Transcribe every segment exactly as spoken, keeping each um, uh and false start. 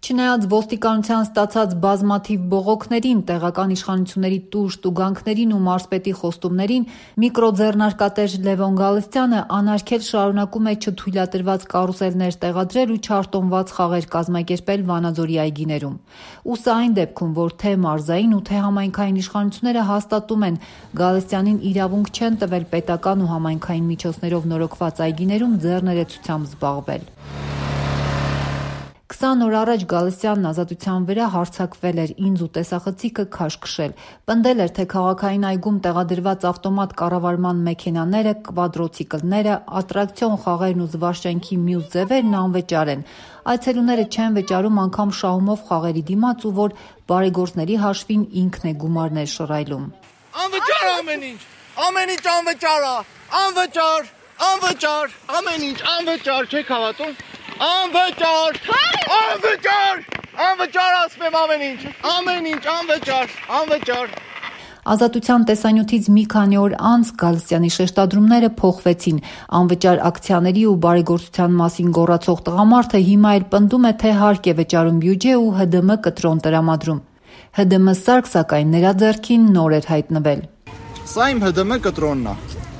Չնայած ոստիկանության ստացած բազմաթիվ բողոքներին, տեղական իշխանությունների տուժ տուգանքներին ու մարզպետի խոստումներին, միկրոձեռնարկատեր Լևոն Գալստյանը անարգել շարունակում է չթույլատրված կարուսելներ տեղադրել ու չարտոնված խաղեր կազմակերպել Վանաձորի այգիներում։ Ու սա այն դեպքում, որ թե մարզային ու թե համայնքային իշխանությունները հաստատում են, Գալստյանին իրավունք չեն տվել պետական ու համայնքային միջոցներով նորոգված այգիներում ձեռներեցությամբ զբաղվել։ Քսան օր առաջ Գալստյանն ազատության վրա հարձակվել էր, ինձ ու տեսախցիկը քաշքշել, պնդել էր, թե քաղաքային այգում տեղադրված ավտոմատ կառավարման մեքենաները, կվադրոցիկլները, ատրակցիոն խաղերն ու զվարճանքի մյուս ձևերն անվճար են, այցելուները չեն վճարում անգամ շահումով խաղերի դիմաց ու որ բարեգործների հաշվին ինքն է գումարներ շռայլում։ Անվճար ամեն ինչ, ամեն ինչ անվճար է, անվճար, անվճար, ամեն ինչ անվճար, չեք հավատում։ Անվճար, անվճար, անվճար ասում եմ ամեն ինչ, ամեն ինչ անվճար, անվճար։ Ազատության տեսանյութից մի քանի օր անց Գալստյանի շեշտադրումները փոխվեցին, անվճար ակցիաների ու բարեգործության մասին գոռացող տղամարդը հիմա էլ պնդում է, թե հարկ է վճարում բյուջե ու Հ D M կտրոն տրամադրում։ Հ D M սարք սակայն նրա ձեռքին նոր էր հայտնվել։ Սա իմ Հ D M կտրոնն է։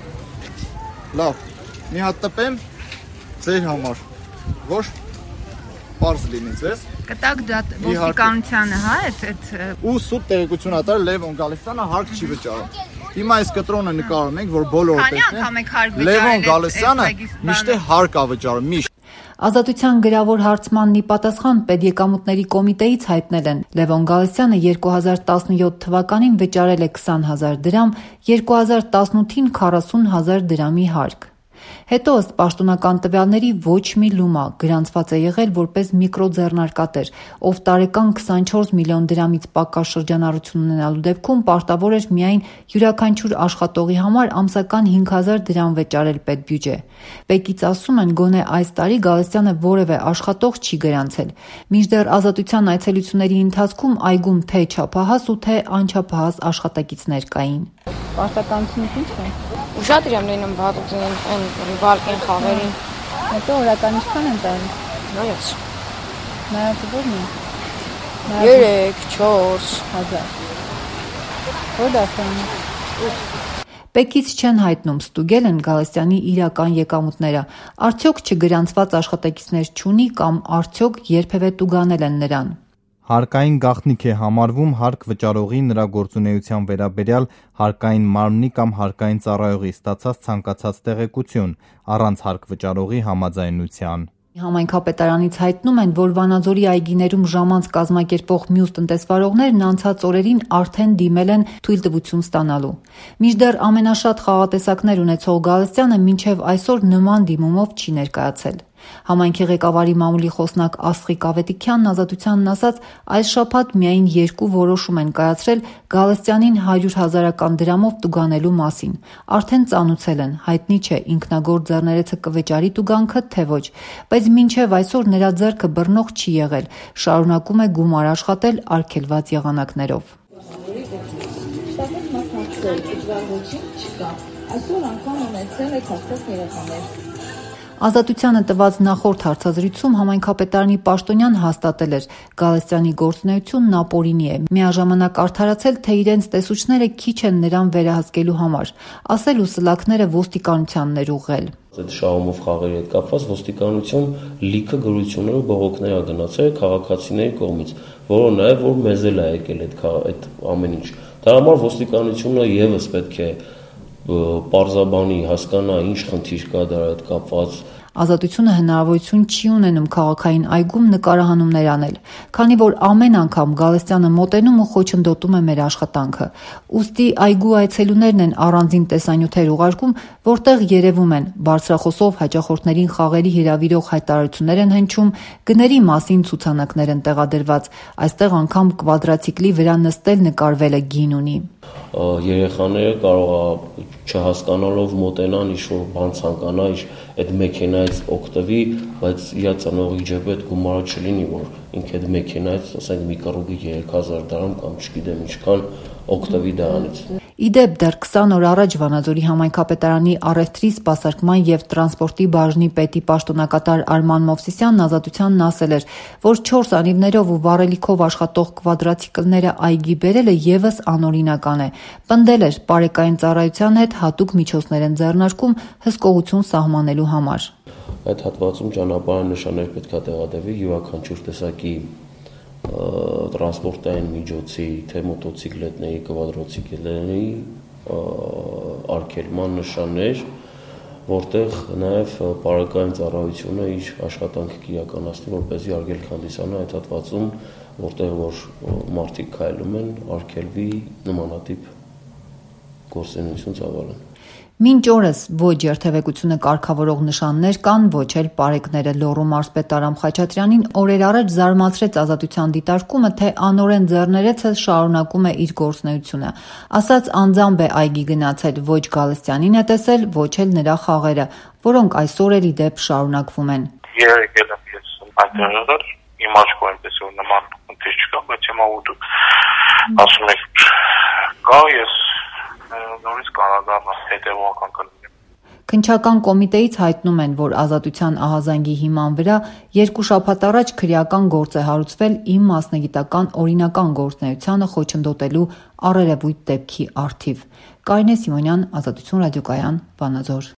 Լավ, մի հատ տպեմ ձեր համար։ Ոչ պարզ լինի ձեզ։ Կտակ դա ոստիկանությանը, հա, այդ ու սուտ տեղեկություն ատար Լևոն Գալստյանը հարկ չի վճարում։ Հիմա այս կտրոնը նկարում ենք, որ բոլորը տեսնեն։ Լևոն Գալստյանը միշտ հարկ է վճարում, միշտ։ Ազատության գրավոր հարցմանն ի պատասխան պետեկամուտների կոմիտեից հայտնել են Լևոն Գալստյանը երկու հազար տասնյոթ թվականին վճարել է քսան հազար դրամ, երկու հազար տասնութին քառասուն հազար դրամի հարկ։ Հետո ըստ պաշտոնական տվյալների ոչ մի լումա գրանցված է եղել որպես միկրոձեռնարկատեր, ով տարեկան քսանչորս միլիոն դրամից պակաս շրջանառություն ունենալու դեպքում պարտավոր էր միայն յուրաքանչյուր աշխատողի համար ամսական հինգ հազար դրամ վճարել պետբյուջե։ Պեկից ասում են, գոնե այս տարի Գալստյանը որևէ աշխատող չի գրանցել։ Մինչդեռ ազատության այցելությունների ընթացքում այգում թե չափահաս ու թե անչափահաս աշխատակիցներ կային։ Պարտականությունից ինչ է։ Ուշադիր եմ լինում բաթուծին, այն վարկեն խաղերին։ Հետո օրական ինչքան են տալիս։ Նայած։ Նայածը ո՞րն է։ երեք, չորս հազար։ Ո՞ր դասարանը։ Պեկից չեն հայտնում, ստուգել են Գալստյանի իրական եկամուտները, արդյոք չգրանցված աշխատակիցներ չունի կամ արդյոք երբևէ տուգանել են նրան։ Հարկային գաղտնիք է համարվում հարկ վճարողի նրա գործունեության վերաբերյալ հարկային մարմնի կամ հարկային ծառայողի ստացած ցանկացած տեղեկություն առանց հարկ վճարողի համաձայնության։ Համայնքապետարանից հայտնում են, որ Վանաձորի այգիներում ժամանց կազմակերպող մյուս տնտեսվարողներն անցած օրերին արդեն դիմել են թույլտվություն ստանալու։ Մինչդեռ ամենաշատ խաղատեսակներ ունեցող Գալստյանը մինչև այսօր նման դիմումով չի ներկայացել։ Համայնքի ղեկավարի մամուլի խոսնակ Աստղիկ Ավետիքյանն ազատությանն ասաց, այս շաբաթ միայն երկու որոշում են կայացրել Գալստյանին հարյուր հազարական դրամով տուգանելու մասին։ Արդեն ծանուցել են, հայտնի չէ ինքնագործ ձեռներեցը կվճարի տուգանքը, թե ոչ, բայց մինչև այսօր նրա ձեռքը բռնող չի եղել, շարունակում է գումար աշխատել արգելված եղանակներով։ Այսօր անգամ ունեցել եք հաստատ երեխաներ։ Ազատությանը տված նախորդ հարցազրույցում համայնքապետարանի պաշտոնյան հաստատել էր Գալստյանի գործունեությունն ապօրինի է, միաժամանակ արդարացել, թե իրենց տեսուչները քիչ են նրան վերահսկելու համար, ասել ու սլաքները ոստիկանությանն էր ուղղել։ Այդ շահումով խաղերի հետ կապված ոստիկանություն լիքը գրություններ ու բողոքներ ա գնացել քաղաքացիների կողմից, որը նաև որ մեզ էլ է եկել այդ այդ ամեն ինչ։ Դրա համար ոստիկանությունը եւս պետք է պարզաբանի, հասկանա ինչ խնդիր կա դրա հետ կապված։ Ազատությունը հնարավորություն չի ունենում քաղաքային այգում նկարահանումներ անել, քանի որ ամեն անգամ Գալստյանը մոտենում ու խոչընդոտում է մեր աշխատանքը։ Ուստի այգու այցելուներն են առանձին տեսանյութեր ուղարկում, որտեղ երևում են բարձրախոսով հաճախորդներին խաղերի հրավիրող հայտարարություններ են հնչում, գների մասին ցուցանակներ են տեղադրված, այստեղ անգամ կվադրացիկլի վրա նստել նկարվել է գին ունի։ Երեխաները կարող է չհասկանալով մոտենան ինչ-որ բան ցանկանա, այդ մեքենայից օգտվի, բայց իր ծնողի ջեբը այդ գումարը չլինի, որ ինքը այդ մեքենայից, ասենք մի կռուգի երեք հազար դրամ կամ չգիտեմ ինչքան օգտվի դրանից։ Իդեպ դեռ քսան օր առաջ Վանաձորի համայնքապետարանի առևտրի, սպասարկման եւ տրանսպորտի բաժնի պետի պաշտոնակատար Արման Մովսիսյանն Ազատությանն ասել էր, որ չորս անիվներով ու վառելիքով աշխատող կվադրացիկլները այգի բերելը եւս անօրինական է։ Պնդել էր, պարեկային ծառայության հետ հատուկ միջոցներ են ձեռնարկում հսկողություն սահմանելու համար։ Այդ հատվածում ճանապարհային նշաններ պետք է տեղադրվի յուրաքանչյուր տեսակի տրանսպորտային միջոցի, թե մոտոցիկլետների, կվադրոցիկլետների արգելման նշաններ, որտեղ նաև պարեկային ծառայությունը իր աշխատանքը կիրականացնի, որպեսզի արգելք հանդիսանա այդ հատվածում, որտեղ որ մարդիկ քայլում են, արգելվի նմանատիպ գործունեություն ծավալեն։ Մինչ օրս ոչ երթևեկությունը կարգավորող նշաններ կան, ոչ էլ պարեկները։ Լոռու մարզպետ Արամ Խաչատրյանին օրեր առաջ զարմացրեց Ազատության դիտարկումը, թե անօրեն ձեռներեցը շարունակում է իր գործունեությունը։ Ասաց անձամբ է այգի գնացել, ոչ Գալստյանին է տեսել, ոչ էլ նրա խաղերը, որոնք այսօր էլ ի դեպ շարունակվում են։ Եկել եմ ես այդտեղ, իմ աչքով այնպես որ նման ընթեր չկա, բայց հիմա ու դուք ասում եք կա, ես նորից կանադառնա հետևողական կլինեմ։ Քննչական կոմիտեից հայտնում են, որ Ազատության ահազանգի հիման վրա երկու շաբաթ առաջ քրեական գործ է հարուցվել իմ մասնագիտական օրինական գործունեությանը խոչընդոտելու առերևույթ դեպքի առթիվ։ Կարինե Սիմոնյան, Ազատություն ռադիոկայան, Վանաձոր։